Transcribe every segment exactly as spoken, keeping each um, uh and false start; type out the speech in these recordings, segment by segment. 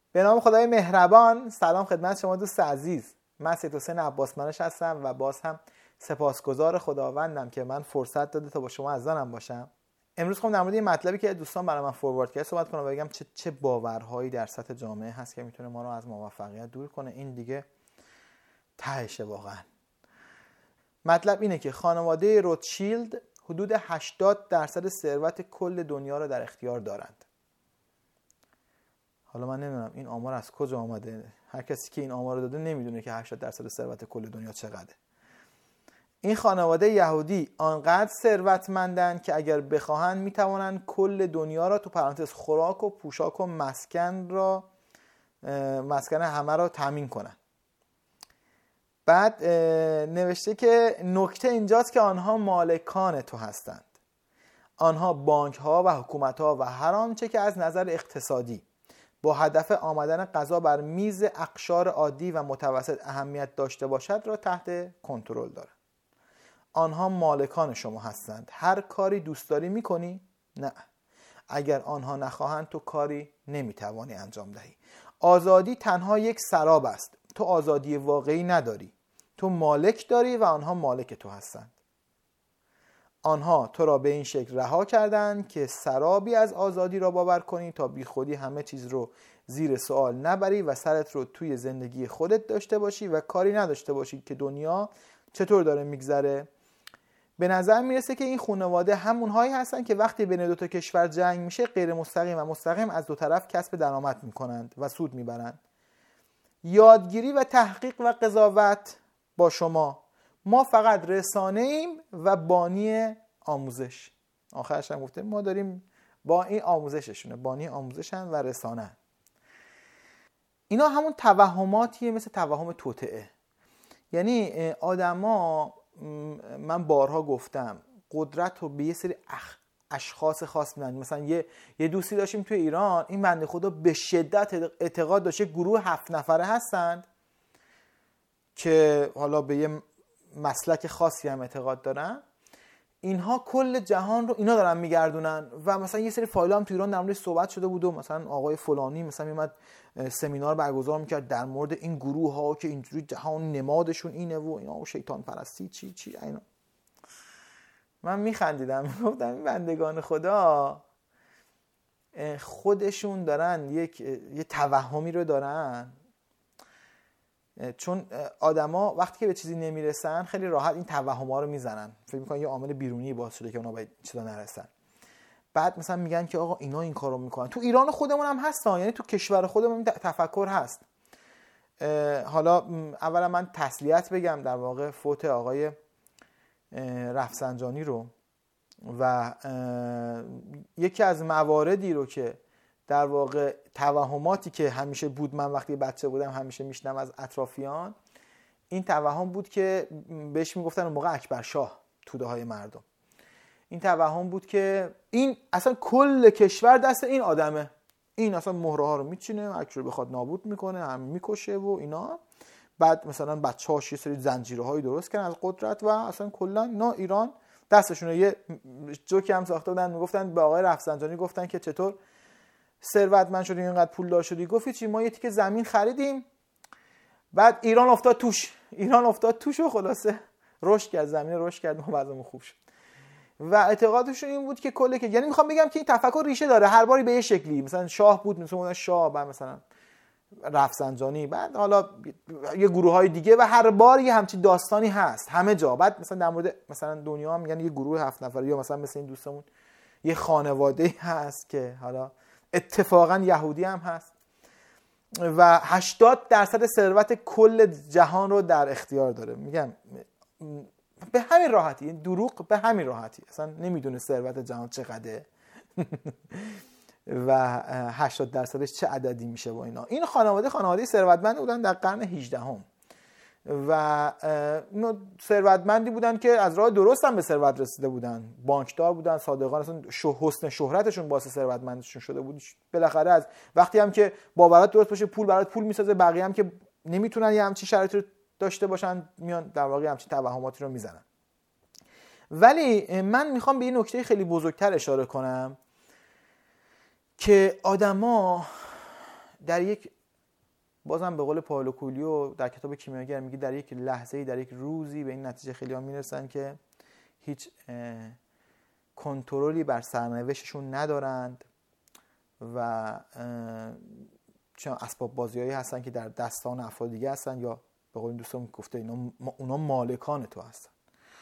به نام خدای مهربان. سلام خدمت شما دوست عزیز. من سید حسین عباس منش هستم و باز هم سپاسگزار خداوندم که من فرصت داده تا با شما عزیزانم باشم. امروز خواهم در مورد این مطلبی که دوستان برای من فوروارد کرد صحبت کنم و بگم چه چه باورهایی در سطح جامعه هست که میتونه ما رو از موفقیت دور کنه. این دیگه تهشه واقعا. مطلب اینه که خانواده روتشیلد حدود هشتاد درصد ثروت کل دنیا رو در اختیار دارند. حالا من نمیدونم این آمار از کجا آمده. هر کسی که این آمار رو داده نمیدونه که هشتاد درصد ثروت کل دنیا چقدره. این خانواده یهودی آنقدر ثروتمندن که اگر بخواهن میتوانن کل دنیا را تو پرانتز خوراک و پوشاک و مسکن را مسکن همه را تامین کنن. بعد نوشته که نکته اینجاست که آنها مالکان تو هستند. آنها بانک ها و حکومت ها و هر آنچه که از نظر اقتصادی با هدف آمدن غذا بر میز اقشار عادی و متوسط اهمیت داشته باشد را تحت کنترل دارند. آنها مالکان شما هستند. هر کاری دوست داری میکنی؟ نه. اگر آنها نخواهند تو کاری نمیتوانی انجام دهی. آزادی تنها یک سراب است. تو آزادی واقعی نداری. تو مالک داری و آنها مالک تو هستند. آنها تو را به این شکل رها کردند که سرابی از آزادی را باور کنی تا بی خودی همه چیز رو زیر سوال نبری و سرت رو توی زندگی خودت داشته باشی و کاری نداشته باشی که دنیا چطور داره میگذره. به نظر میرسه که این خانواده همونهایی هستن که وقتی بین دو تا کشور جنگ میشه غیر مستقیم و مستقیم از دو طرف کسب درآمد میکنند و سود میبرند. یادگیری و تحقیق و قضاوت با شما. ما فقط رسانه ایم و بانی آموزش. آخرش هم گفته ما داریم با این آموزششونه، بانی آموزشن و رسانه. اینا همون توهماتیه مثل توهم توطئه. یعنی آدما، من بارها گفتم، قدرت رو به یه سری اخ... اشخاص خاص میدن. مثلا یه یه دوستی داشتیم توی ایران، این بنده خدا به شدت اعتقاد داشته گروه هفت نفره هستند که حالا به یه مسلک خاصی هم اعتقاد دارن. اینها کل جهان رو اینا دارن میگردونن و مثلا یه سری فایل هم تو ایران در موردش صحبت شده بود و مثلا آقای فلانی مثلا میومد سمینار برگزار میکرد در مورد این گروه ها که اینجوری جهان نمادشون اینه و اینا و شیطان پرستی چی چی اینا. من میخندیدم، گفتم این بندگان خدا خودشون دارن یک یه توهمی رو دارن، چون آدما وقتی که به چیزی نمیرسن خیلی راحت این توهم‌ها رو میزنن، فکر میکنن یه عامل بیرونی باعث شده که اونا به چیزا نرسن. بعد مثلا میگن که آقا اینا این کارو میکنن. تو ایران خودمون هم هستن، یعنی تو کشور خودمون این تفکر هست. حالا اولا من تسلیت بگم در واقع فوت آقای رفسنجانی رو و یکی از مواردی رو که در واقع توهماتی که همیشه بود، من وقتی بچه بودم همیشه میشنم از اطرافیان، این توهم بود که بهش میگفتن اون موقع اکبر شاه توده های مردم. این توهم بود که این اصلا کل کشور دست این آدمه، این اصلا مهره ها رو میچینه، هر کی رو بخواد نابود میکنه، هم میکشه و اینا. بعد مثلا بچه‌هاش یه سری زنجیره هایی درست کردن از قدرت و اصلا کلا نه ایران دستشونه. یه جوکی هم ساخته بودن، میگفتن به آقای رفسنجانی گفتن که چطور ثروتمند شدی، اینقدر پولدار شدی؟ گفت چی، ما یه تیکه زمین خریدیم بعد ایران افتاد توش ایران افتاد توش و خلاصه رشد کرد، زمین رشد کرد و وضعمون خوب شد. و اعتقادشون این بود که کله که یعنی میخوام بگم که این تفکر ریشه داره، هر باری به یه شکلی، مثلا شاه بود مثلا شاه، بعد مثلا رفسنجانی، بعد حالا یه گروه های دیگه و هر بار یه همچین داستانی هست همه جا. بعد مثلا در مورد مثلا دنیا هم میگن یه گروه هفت نفره، یا مثلا مثل این دوستمون یه خانواده هست که حالا اتفاقا یهودی هم هست و هشتاد درصد ثروت کل جهان رو در اختیار داره. میگم به همین راحتی، این دروغ به همین راحتی، اصلا نمیدونه ثروت جهان چقدره و هشتاد درصدش چه عددی میشه با اینا. این خانواده خانواده ثروتمند بودن در قرن هجدهم و اینا ثروتمندی بودن که از راه درست هم به ثروت رسیده بودن، بانکدار بودن، صادقان، اصلا حسن شهرتشون باعث ثروتمندیشون شده بود. بالاخره از وقتی هم که باورات درست باشه پول برات پول میسازه، بقیه هم که نمیتونن یه همچین شرایطی رو داشته باشن میان در واقع همچین توهماتی رو میزنن. ولی من میخوام به این نکته خیلی بزرگتر اشاره کنم که آدما در یک بازم به قول پائولو کوئلیو در کتاب کیمیاگر میگه در یک لحظه‌ای، در یک روزی به این نتیجه خیلی‌ها میرسن که هیچ کنترلی بر سرنوشتشون ندارند و چون اسباب بازیایی هستن که در دستان افراد دیگه هستن، یا به قول دوستم گفته اینا اونا مالکان تو هستن.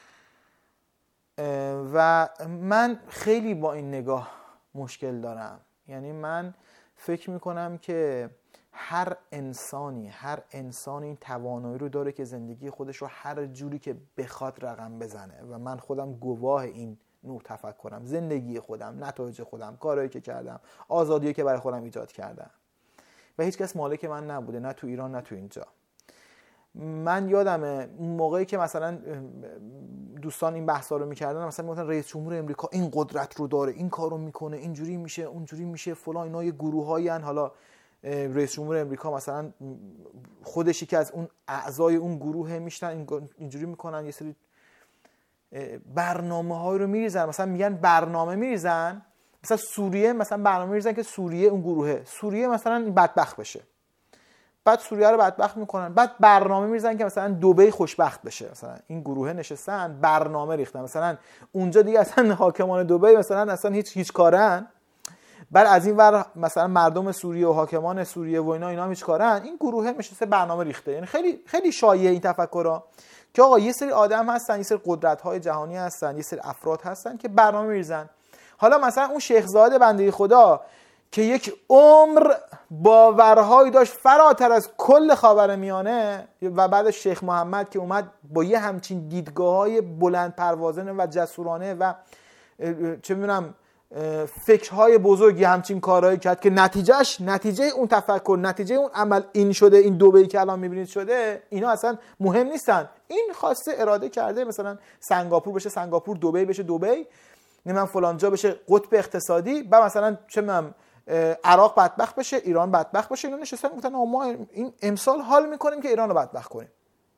و من خیلی با این نگاه مشکل دارم. یعنی من فکر میکنم که هر انسانی هر انسانی این توانایی رو داره که زندگی خودش رو هر جوری که بخواد رقم بزنه و من خودم گواه این نوع تفکرم، زندگی خودم، نتایج خودم، کارهایی که کردم، آزادیایی که برای خودم ایجاد کردم و هیچ کس مالک من نبوده، نه تو ایران نه تو اینجا. من یادمه اون موقعی که مثلا دوستان این بحثا رو میکردن، مثلا میگفتن رئیس جمهور امریکا این قدرت رو داره، این کارو میکنه، اینجوری میشه، اونجوری میشه، فلان، اینا یه گروهایی ان. حالا رئیس جمهور امریکا مثلا خودشی که از اون اعضای اون گروه میشن، اینجوری میکنن، یه سری برنامه‌هایی رو میریزن، مثلا میگن برنامه میریزن، مثلا سوریه مثلا برنامه میریزن که سوریه اون گروهه سوریه مثلا بدبخت بشه، بعد سوریه رو بدبخت میکنن، بعد برنامه میریزن که مثلا دبی خوشبخت بشه. مثلا این گروه نشستن برنامه ریختن، مثلا اونجا دیگه اصلا حاکمان دبی مثلا اصلا هیچ هیچ کارن، بعد از این ور مثلا مردم سوریه و حاکمان سوریه و اینا اینا هم هیچ کارن، این گروه نشسته برنامه ریخته. یعنی خیلی خیلی شایعه این تفکرها که آقا یه سری آدم هستن، یه سری قدرت‌های جهانی هستن، یه سری افراد هستن که برنامه میریزن. حالا مثلا اون شیخ زاده بنده خدا که یک عمر باورهایی داشت فراتر از کل خاورمیانه و بعد شیخ محمد که اومد با یه همچین دیدگاه‌های بلند پروازانه و جسورانه و چه می‌دونم فکرهای بزرگی همچین کارهایی کرد که نتیجهش نتیجه اون تفکر، نتیجه اون عمل این شده، این دبی که الان می‌بینید شده. اینا اصلا مهم نیستن. این خواسته اراده کرده مثلا سنگاپور بشه سنگاپور، دبی بشه دبی، نمیدونم فلان جا بشه قطب اقتصادی، بعد مثلا چه می‌دونم عراق بدبخت بشه، ایران بدبخت بشه. اینا نشستن گفتن ما این امسال حال میکنیم که ایران رو بدبخت کنیم.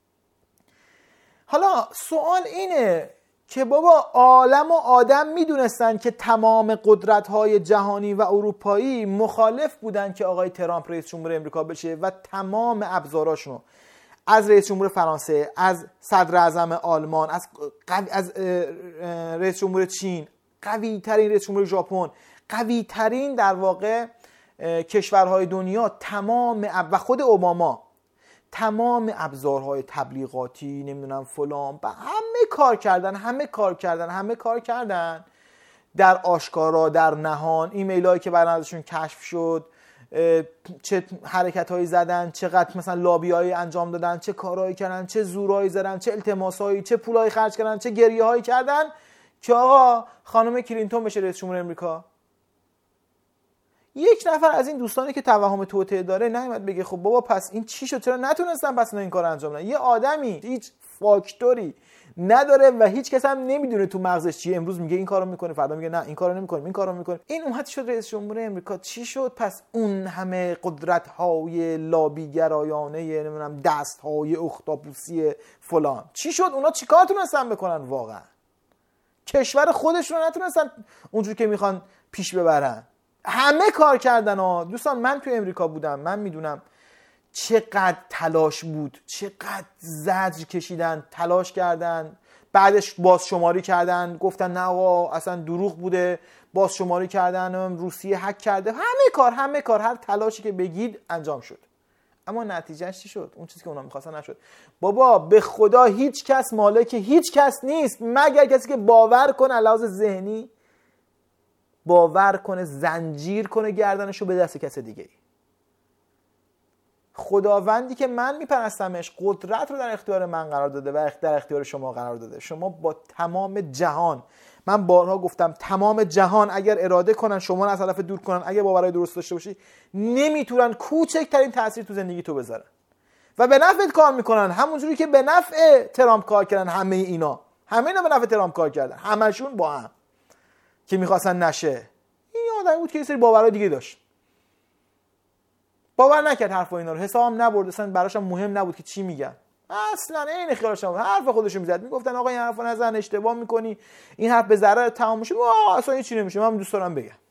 حالا سوال اینه که بابا عالم و آدم میدونستن که تمام قدرت‌های جهانی و اروپایی مخالف بودن که آقای ترامپ رئیس جمهور امریکا بشه و تمام ابزاراشونو از رئیس جمهور فرانسه، از صدر اعظم آلمان، از از رئیس جمهور چین، قوی ترین رئیس جمهور ژاپن، قوی ترین در واقع کشورهای دنیا، تمام و خود اوباما تمام ابزارهای تبلیغاتی نمیدونم فلان و همه کار کردن همه کار کردن همه کار کردن در آشکارا در نهان. ایمیل هایی که برای ازشون کشف شد، چه حرکت هایی زدن، چقدر مثلا لابی هایی انجام دادن، چه کارهایی کردن، چه زورهایی زدن، چه التماس هایی، چه پول هایی خرج کردن، چه گریه هایی کردن که آقا خانم کلینتون بشه رئیس جمهور امریکا. یک نفر از این دوستانی که توهم توطئه داره نمیاد بگه خب بابا پس این چی شد، چرا نتونستن پس این کارو انجام بدن؟ یه آدمی هیچ فاکتوری نداره و هیچ کس هم نمیدونه تو مغزش چیه، امروز میگه این کارو میکنه، فردا میگه نه این کارو نمیکنه، این کارو میکنه. این اومد شد رئیس جمهور امریکا، چی شد پس؟ اون همه قدرت‌های لابیگرایانه نمیدونم دست‌های اختاپوسی فلان چی شد؟ اونا چیکار تونستن بکنن واقعا؟ کشور خودشون رو نتونستن اونجوری که میخوان پیش ببرن. همه کار کردن ها دوستان. من تو امریکا بودم، من میدونم چقدر تلاش بود، چقدر زجر کشیدن، تلاش کردن، بعدش باز شماری کردن، گفتن نه آقا اصلا دروغ بوده، باز شماری کردن، روسیه هک کرده، همه کار همه کار هر تلاشی که بگید انجام شد. اما نتیجهش چی شد؟ اون چیزی که اونا می‌خواستن نشد. بابا به خدا هیچ کس مالک هیچ کس نیست مگر کسی که باور کنه علاوه ذهنی، باور کنه زنجیر کنه گردنشو به دست کس دیگه ای. خداوندی که من میپرستمش قدرت رو در اختیار من قرار داده و در اختیار شما قرار داده. شما با تمام جهان، من بارها گفتم تمام جهان اگر اراده کنن شما رو از هدف دور کنن، اگر باورهای درست داشته باشی، نمیتونن کوچکترین تاثیر تو زندگی تو بذارن و به نفعت کار میکنن، همونجوری که به نفع ترامپ کار کردن. همه اینا همه اینا به نفع ترامپ کار کردن، همشون با هم که میخواستن نشه. این آدمی بود که یه سری باورهای دیگه داشت، باور نکرد حرف اینا رو، حسابم نبرد، اصلا براش مهم نبود که چی میگن، اصلا این خیالش نبود، حرف خودشو میزد. میگفتن آقا این حرفو نزن، اشتباه میکنی، این حرف به ضرر تمام میشه. اصلا این چی نمیشه، من دوست دارم بگم.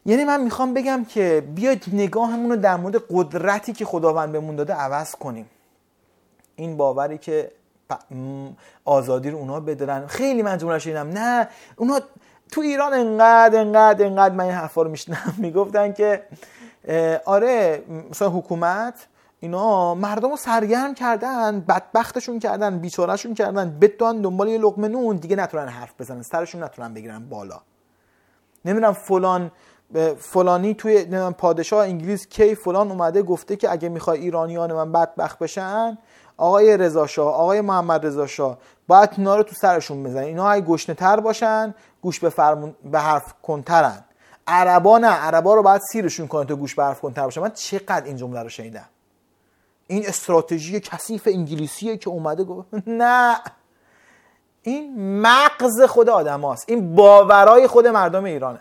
یعنی من میخوام بگم که بیاید نگاهمون رو در مورد قدرتی که خداوند بهمون داده عوض کنیم. این باوری که آزادی رو اونا بدارن، خیلی من جمله شنیدم نه اونا تو ایران انقدر انقدر انقدر من این حرفا رو میشنم میگفتن که آره مثلا حکومت اینا مردم رو سرگرم کردن، بدبختشون کردن، بیچارهشون کردن، بدون دنبال یه لقمه نون، دیگه نتونن حرف بزنن، سرشون نتونن بگیرن بالا. نمیدونم فلان فلانی توی پادشاه انگلیس کی فلان اومده گفته که اگه میخوای ایرانیان من بدبخت بشن، آقای رضا شاه، آقای محمد رضا شاه باید اینا رو تو سرشون بزنن، اینا های گشنه تر باشن، گوش به فرمون به حرف کنترن. عربا نه، عربا رو باید سیرشون کنن تا گوش به حرف کنتر باشن. من چقدر این جمله رو شنیدم. این استراتژی کثیف انگلیسیه که اومده گفت نه، این مغز خود آدماست، این باورای خود مردم ایرانه،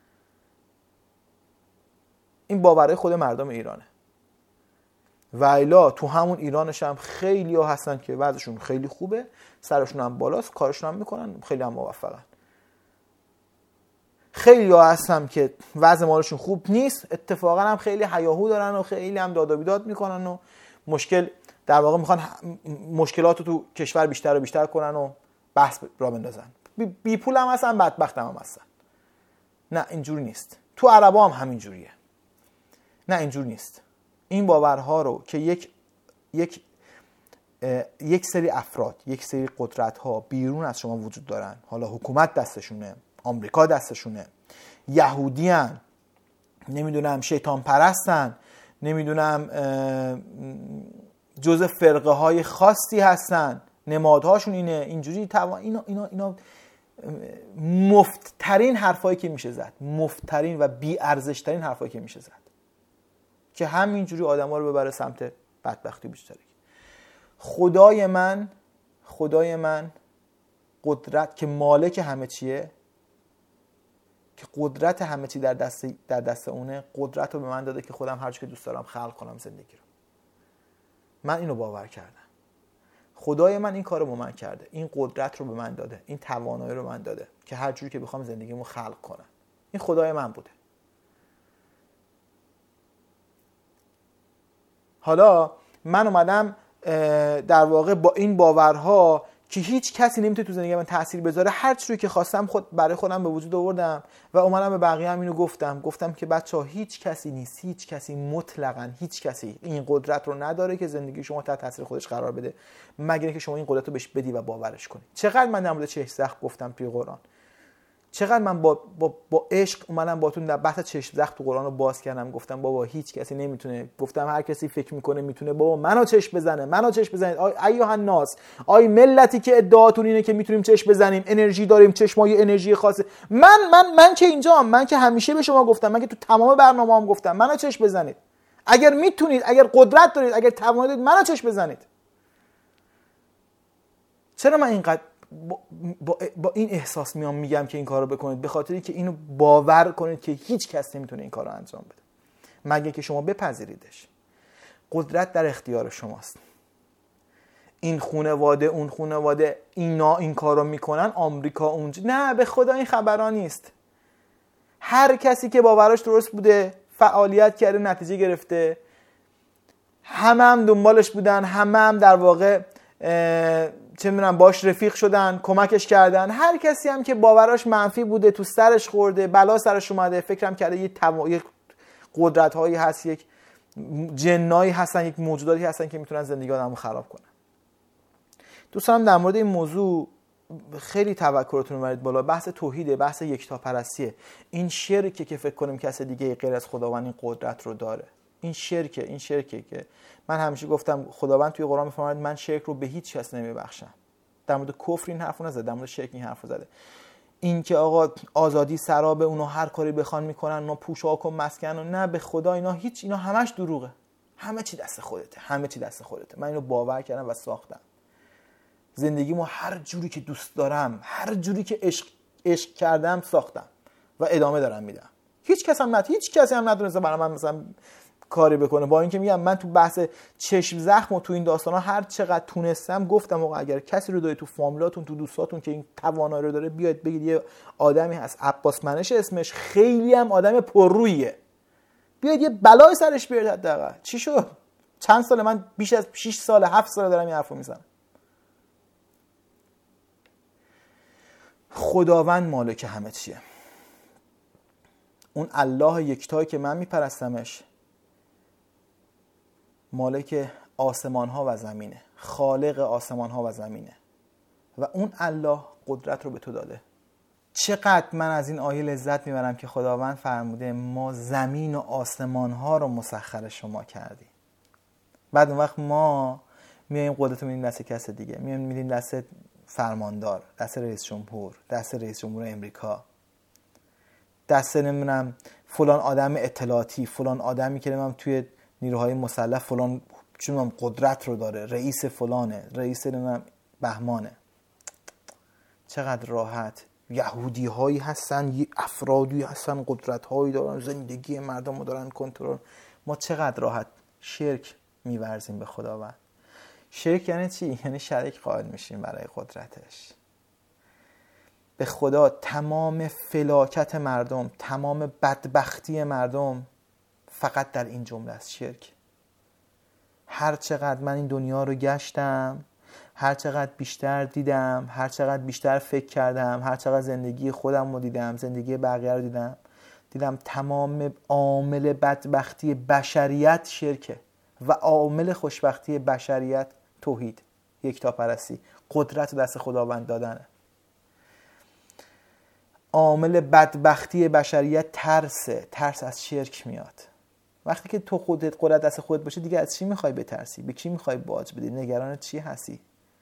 این باورای خود مردم ایرانه. و الا تو همون ایرانش هم خیلی ها هستن که وضعشون خیلی خوبه، سرشون هم بالاست، کارشون هم میکنن، خیلی هم موفقن. خیلی ها هستن که وضع مالشون خوب نیست، اتفاقا هم خیلی هیاهو دارن و خیلی هم داد و بیداد میکنن و مشکل در واقع میخوان مشکلات رو تو کشور بیشتر و بیشتر کنن و بحث را بندازن. بی, بی پول هم هستن، بدبخت هم هستن. نه اینجوری نیست. تو عربا هم همین جوریه. نه اینجوری نیست. این باورها رو که یک یک یک سری افراد، یک سری قدرت ها بیرون از شما وجود دارن، حالا حکومت دستشونه، آمریکا دستشونه، یهودیان، نمیدونم شیطان پرستن، نمیدونم جزء فرقه های خاصی هستن، نمادهاشون اینه، اینجوری توان اینا اینا اینا مفترین حرفایی که میشه زد، مفترین و بی ارزش ترین حرفایی که میشه زد که همینجوری آدما رو ببره سمت بدبختی بیشتری. خدای من خدای من قدرت که مالک همه چیه، که قدرت همه چی در دست در دست اونه، قدرت رو به من داده که خودم هر چی که دوست دارم خلق کنم زندگی رو. من اینو باور کردم. خدای من این کارو با من کرده، این قدرت رو به من داده، این توانایی رو به من داده که هر جوری که بخوام زندگیمو خلق کنم. این خدای من بوده. حالا من اومدم در واقع با این باورها که هیچ کسی نمیتونه تو زندگی من تأثیر بذاره، هر چیزی که خواستم خود برای خودم به وجود آوردم و اومدم به بقیه هم اینو گفتم گفتم که بچه‌ها هیچ کسی نیست، هیچ کسی مطلقاً هیچ کسی این قدرت رو نداره که زندگی شما تحت تاثیر خودش قرار بده، مگر اینکه شما این قدرت رو بهش بدی و باورش کنی. چقدر من در مورد چشم زخم گفتم توی قرآن، چقدر من با با با عشق اومدم باهاتون در بحث چشم زخم تو قرآن رو باز کردم، گفتم بابا هیچ کسی نمیتونه، گفتم هر کسی فکر میکنه میتونه، بابا منو چشم بزنه، منو چشم بزنید ایها الناس، آی ملتی که ادعاتون اینه که میتونیم چشم بزنیم، انرژی داریم، چشمای انرژی خاصه. من من من که اینجام، من که همیشه به شما گفتم، من که تو تمام برنامه‌ام گفتم منو چشم بزنید، اگر میتونید، اگر قدرت دارید، اگر توان دارید، منو چشم بزنید. چرا من اینقدر با, با, با این احساس میام میگم که این کارو بکنید؟ به خاطری که اینو باور کنید که هیچ کس نمیتونه این کارو انجام بده مگه که شما بپذیریدش. قدرت در اختیار شماست. این خانواده اون خانواده اینا این کارو میکنن، آمریکا اونجا، نه به خدا این خبرا نیست. هر کسی که باوراش درست بوده فعالیت کرده، نتیجه گرفته، همه هم دنبالش بودن، همه هم در واقع چه میدونم باش رفیق شدن، کمکش کردن. هر کسی هم که باوراش منفی بوده، تو سرش خورده، بلا سرش اومده، فکرم کرده یه تم... یک قدرت هایی هست، یک جنایی هستن، یک موجوداتی هستن که میتونن زندگی آدمو خراب کنن. دوستان در مورد این موضوع خیلی تفکراتون رو برید بالا. بحث توحیده، بحث یکتاپرستیه. این شرکه که فکر کنیم کس دیگه غیر از خداوند این قدرت رو داره. این شرکه، این شرکه که من همیشه گفتم خداوند توی قرآن میفرماید من شرک رو به هیچ کس نمیبخشم. در مورد کفر این حرفو نزد، در مورد شرک این حرفو زده. این که آقا آزادی سرابه، اونو هر کاری بخوان میکنن، اونا پوشاک و مسکن و نه، به خدا اینا هیچ، اینا همش دروغه. همه چی دست خودته، همه چی دست خودته. من اینو باور کردم و ساختم. زندگیمو هر جوری که دوست دارم، هر جوری که عشق عشق کردم ساختم و ادامه دارم میدم. هیچ کس هم نه، هیچ کسی هم ندونه برای من مثلا کاری بکنه. با اینکه میگم من تو بحث چشم زخم و تو این داستانا هر چقدر تونستم گفتم آقا اگر کسی رو دارید تو فامیلاتون تو دوستاتون که این توانایی رو داره بیاید بگید یه آدمی هست عباس منش اسمش، خیلی هم آدم پررویه، بیاید یه بلای سرش بیارید حداقل. چی شد؟ چند سال من بیش از شش سال هفت سال دارم این حرفو میزنم. خداوند مالک همه چیه. اون الله یکتایی که من میپرستمش مالک آسمان ها و زمینه، خالق آسمان ها و زمینه و اون الله قدرت رو به تو داده. چقدر من از این آیه لذت میبرم که خداوند فرموده ما زمین و آسمان ها رو مسخر شما کردیم. بعد اون وقت ما میایم قدرت رو میدیم دست کس دیگه، میایم میدیم دست فرماندار، دست رئیس جمهور، دست رئیس جمهور امریکا، دست نمیدونم فلان آدم اطلاعاتی، فلان آدمی که نمیدونم توی نیروهای مسلح فلان چون قدرت رو داره، رئیس فلانه، رئیس نمیدونم بهمانه. چقدر راحت یهودی هایی هستن، افرادی هستن قدرت هایی دارن، زندگی مردم رو دارن کنترل. ما چقدر راحت شرک میورزیم به خداوند. شرک یعنی چی؟ یعنی شریک قائل میشیم برای قدرتش به خدا. تمام فلاکت مردم، تمام بدبختی مردم فقط در این جمله است، شرک. هر چقدر من این دنیا رو گشتم، هر چقدر بیشتر دیدم، هر چقدر بیشتر فکر کردم، هر چقدر زندگی خودم رو دیدم، زندگی بقیه رو دیدم، دیدم تمام عامل بدبختی بشریت شرکه و عامل خوشبختی بشریت توحید، یکتاپرستی، قدرت دست خداوند دادنه. عامل بدبختی بشریت ترسه، ترس از شرک میاد. وقتی که تو خودت قدرت دست خودت باشه دیگه از چی میخوای بترسی؟ به کی میخوای باج بدی؟ نگران چی هستی؟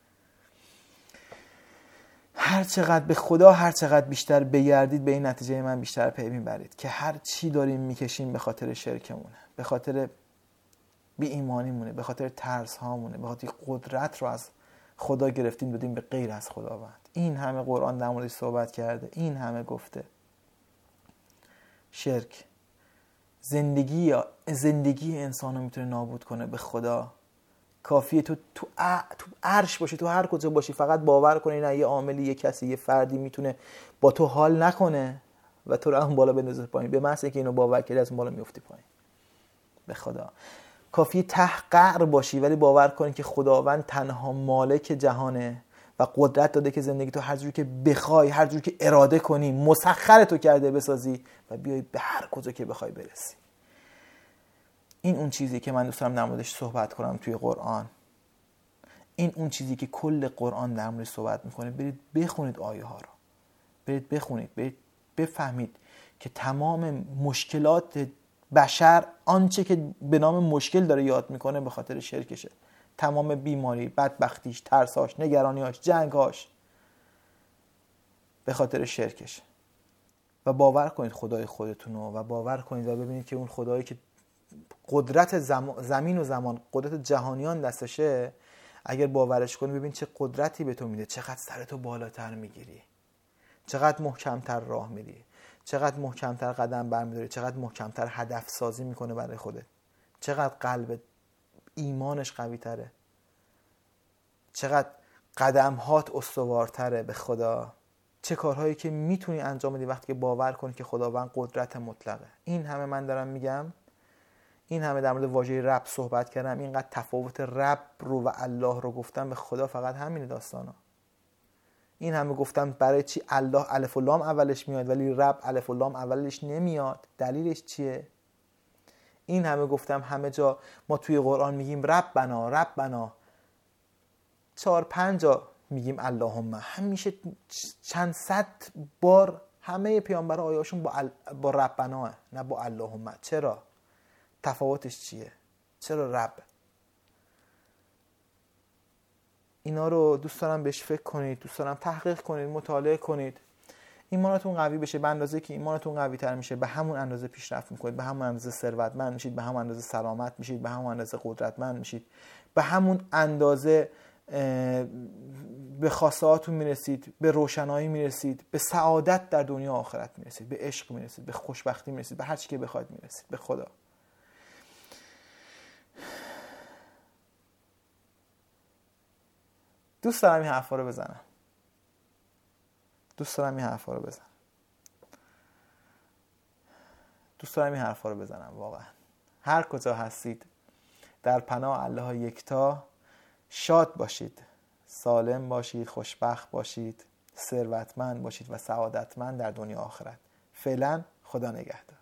هر چقدر به خدا هر چقدر بیشتر بگردید به این نتیجه من بیشتر پی میبرید که هر چی داریم میکشیم به خاطر شرکمونه، به خاطر بی ایمانیمونه، به خاطر ترس هامونه، به خاطر قدرت رو از خدا گرفتیم دادیم به غیر از خداوند. این همه قرآن در موردش صحبت کرده، این همه گفته. شرک زندگی زندگی انسان رو میتونه نابود کنه. به خدا کافیه تو تو تو عرش باشی، تو هر کجا باشی، فقط باور کنی نه یه عاملی، یه کسی، یه فردی میتونه با تو حال نکنه و تو رو اون بالا بندازه پایین. به محض اینکه اینو باور کردی از اون بالا میافتی پایین. به خدا کافیه تحقیر باشی ولی باور کنی که خداوند تنها مالک جهانه و قدرت داده که زندگی تو هر جوری که بخوای، هر جوری که اراده کنی مسخر تو کرده بسازی و بیای به هر کجا که بخوای برسی. این اون چیزی که من دوست دارم در موردش صحبت کنم توی قرآن. این اون چیزی که کل قرآن در موردش صحبت میکنه. برید بخونید آیه ها رو، برید بخونید، برید بفهمید که تمام مشکلات بشر، آنچه که به نام مشکل داره یاد میکنه به خاطر شرکشه. تمام بیماری، بدبختیش، ترساش، نگرانیاش، جنگاش به خاطر شرکشه. و باور کنید خدای خودتونو و باور کنید و ببینید که اون خدایی که قدرت زمین و زمان، قدرت جهانیان دستشه، اگر باورش کنی ببین چه قدرتی به تو میده، چقدر سرتو بالاتر میگیری، چقدر محکمتر راه میری، چقدر محکمتر قدم برمیداری، چقدر محکمتر هدف سازی میکنه برای خودت، چقدر قلبت ایمانش قوی تره، چقدر قدمهات استوارتره. به خدا چه کارهایی که میتونی انجام بدی وقتی که باور کنی که خداوند قدرت مطلقه. این همه من دارم میگم، این همه در مورد واژه رب صحبت کردم، اینقدر تفاوت رب رو و الله رو گفتم. به خدا فقط همین داستانا. این همه گفتم برای چی الله الف و لام اولش میاد ولی رب الف و لام اولش نمیاد؟ دلیلش چیه؟ این همه گفتم همه جا ما توی قرآن میگیم ربنا ربنا، چهار پنج جا میگیم اللهم، همیشه چند صد بار همه پیامبران آیاشون با, ال... با ربنا نه با اللهم. چرا؟ تفاوتش چیه؟ چرا رب؟ اینا رو دوست دارم بهش فکر کنید، دوست دارم تحقیق کنید، مطالعه کنید، ایمانتون قوی بشه. به اندازه که ایمانتون قوی تر میشه به همون اندازه پیشرفت میکنید، به همون اندازه ثروتمند میشید، به همون اندازه سلامت میشید، به همون اندازه قدرتمند میشید، به همون اندازه به خواستهاتون میرسید، به روشنایی میرسید، به سعادت در دنیا و آخرت میرسید، به عشق میرسید، به خوشبختی میرسید، به هر چی که بخواید میرسید. به خدا دوست دارم این حرفا رو بزنم. دوست دارم این حرفا رو بزنم. دوست دارم این حرفا رو بزنم واقعا. هر کجا هستید در پناه الله یکتا شاد باشید، سالم باشید، خوشبخت باشید، ثروتمند باشید و سعادتمند در دنیا آخرت. فعلا خدا نگهدار.